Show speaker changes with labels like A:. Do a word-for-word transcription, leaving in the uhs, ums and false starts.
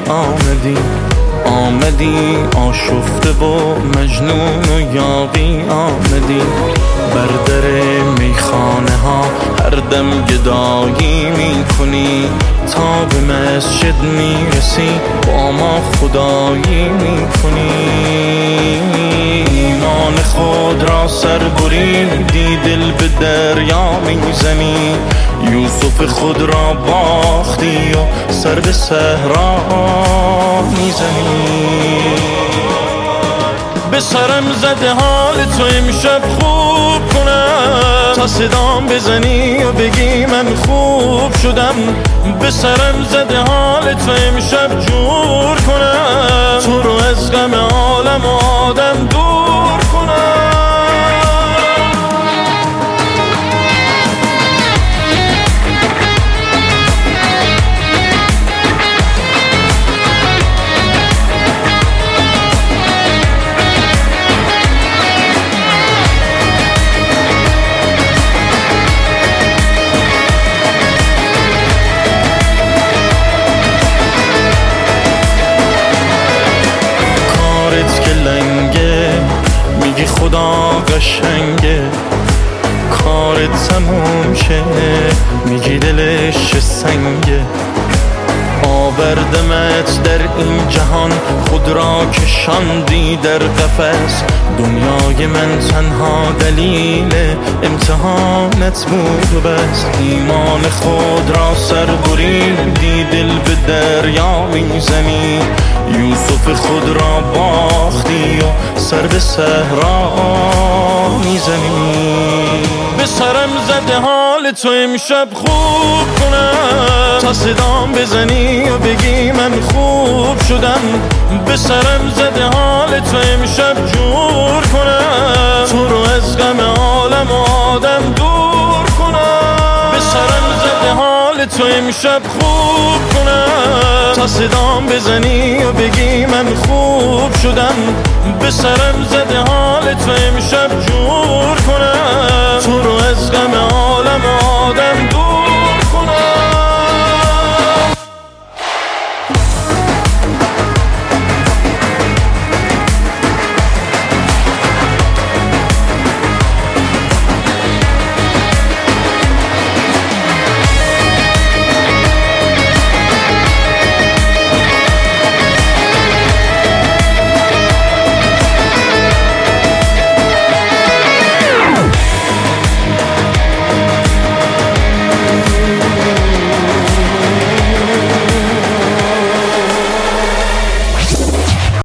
A: آمدی آمدی آشفته و مجنون و یاغی آمدی بر در میخانه ها هر دم گدایی میکنی تا به مسجد میرسی با ما خدایی میکنی ایمان خود را سر بریدی دل به دریا میزنی یوسف خود را باختی و سر به صحرا میزنی به سرم زده حال تو امشب خوب کنم تا صدام بزنی و بگی من خوب شدم به سرم زده حال تو امشب جور کنم تو رو از غم عالم و آدم دور کنم میگی خدا قشنگه کارت تموم شه میگی دلش سنگه آوردمت در این جهان خود را کشاندی در قفس دنیای من تنها دلیل امتحانت بود و بس ایمان خود را سر بریدی دل به دریا میزنی یوسف خود را باختی و سر به صحرا میزنی به سرم زده حال تو امشب خوب کنم تا صدام بزنی و بگی من خوب شدم به سرم زده حال تو امشب جور کنم تو رو از غم عالم و آدم دور کنم به سرم زده حال تو امشب خوب کنم تا صدام بزنی و بگی من خوب شدم به سرم زده حال تو امشب جور کنم تو رو از غم عالم و آدم دور